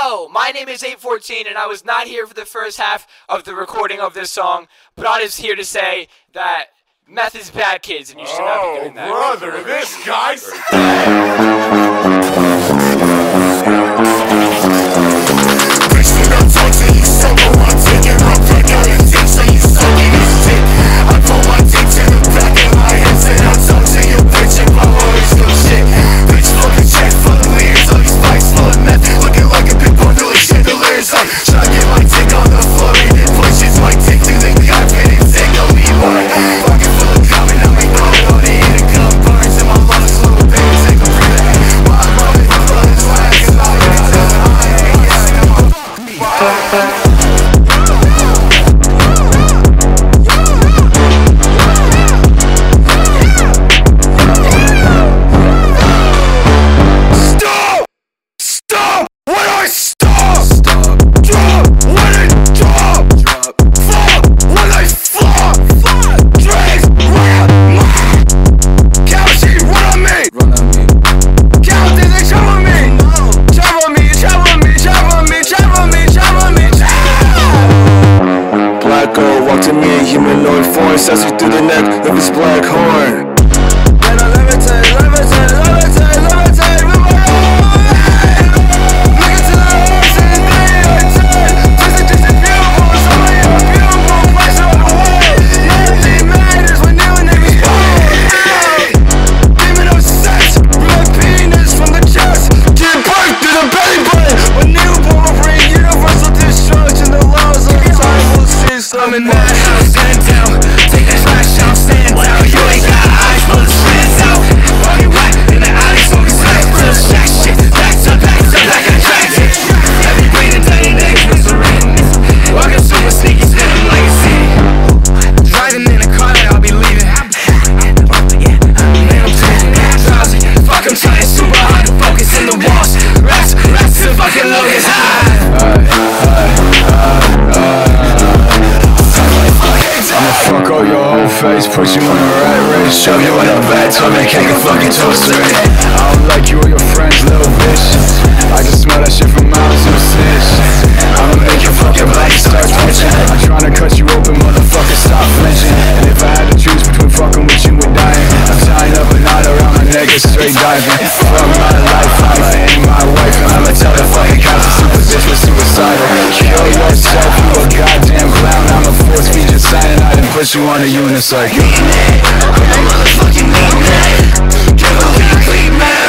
Hello, my name is 814 and I was not here for the first half of the recording of this song, but I was here to say that meth is bad, kids, and you should not be doing that. Oh, brother, this guy's humanoid form sends you through the neck of his black horn. And I levitate, levitate, levitate, levitate with my own. Look into the eyes and they just a beautiful, some of you beautiful place on the way. Nothing matters when you and they respond. Demon of sex, blood penis from the chest. Give birth to the belly button. When newborn will bring universal destruction. The laws of time will cease. I'm in that house. Take that flash out, stand down. You ain't got eyes, full of strands out. Walking white in the alley, smoking slack. Real shack shit, back to back to back, I cracked it. Every brain and tiny niggas misery. Walking super sneaky, spinning like a city. Driving in a car that I'll be leaving. Man, I'm taking that drowsy. Fuck, I'm trying super hard to focus in the walls. Rats and fucking Logan's high. I'ma fuck all your whole face, put you in a rat race, shove you in a vat, tell me cake and fucking toaster. I don't like you or your friends, little bitch. I can smell that shit from miles, you snitch. I'ma make your fucking body start twitching. I'm trying to cut you open, motherfucker, stop flinching. And if I had to choose between fucking with you and dying, I'm tying up a knot around my neck and straight diving. Fuck my life, I'ma aim my wife, and I'ma tell the fucking cops to super bitch was suicidal. Kill yourself, you a goddamn clown. I'ma force feed your cyanide and put you on a unicycle. I'm a motherfucking mean man. Give a clean man.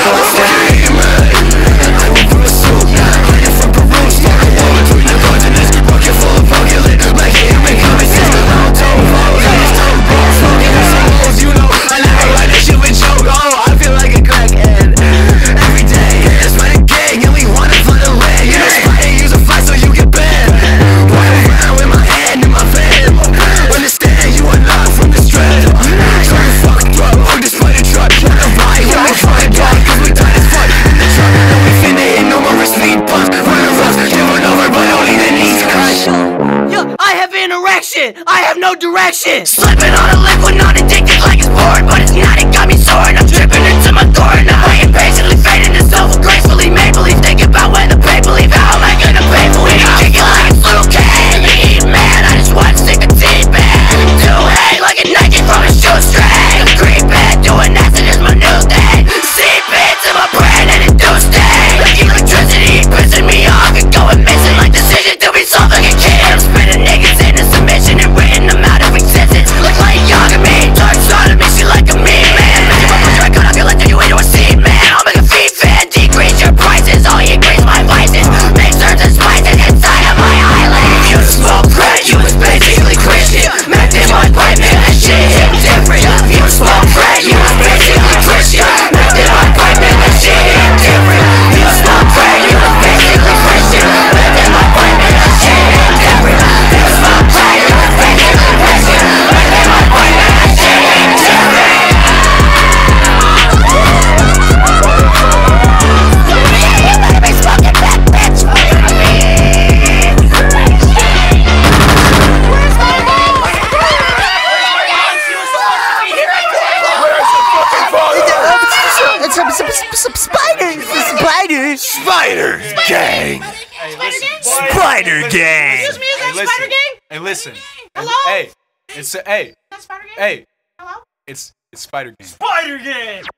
I'm a pursuit. Playing from Peru, smoke a war between the continents. Bucket full of pumpkin lit, like human common sense. I'm told all these told bars, smoking the souls. You know, I never like this shit with choke. Oh, I feel like a crackhead. Every day, it's my gang, and we wanna fly the red. You know, Spider use a fly so you get banned. Walk around with my hand in my van. Understand you are not from the strand. So you fucked up, despite the truck. Wanna ride with me, try and die, cause we tight as fuck. In the truck, no we finna hit no more speed bumps. Running rough, given over, but only the knees crush. Yo, I have an erection! I have no direction! Slipping on a liquid, not addicted like it's porn. But it's not, it got me soaring. I'm tripping into my thorn. I am patiently fading to self gracefully made believe. Thinking about when the paper leave. How am I gonna pay for it? I'm kicking like it's Luke Cage. Eat man, I just want to stick a teeth man. Do hate like a Nike from a shoestring. I'm creeping, doing acid is my new thing. Seep into my brain and induce things. Like electricity, pissing me off and going missing. Like decision to be solved like a kid. I'm spinning niggas into submission and writing them out of existence. Like Light Yagami, turns on me, she like a meme man. Make my punch right, I feel like you into a seed man. I'll make a feed fan, decrease your prices. All you increase my vices. Make herbs and spices inside of my island. You smoke crack, you was basically Christian. Mac in my pipe, man, that shit hit different. You smoke crack, you was basically Christian. Mac in my pipe, man, that shit hit different. You smoke crack, you was basically Christian. Mac in my pipe, man, that shit hit different. You smoke crack, you was basically Christian. Mac in my pipe, man, that shit hit different. You better be smoking back, bitch. Spiders! Spider Gang. Hey, Spider listen. Gang? Spider Gang. Excuse me, is that Hey, Spider listen. Gang? Hey, listen. Hello? Hey, it's hey, Is that Spider Gang? hey. Hello? It's Spider Gang. Spider Gang.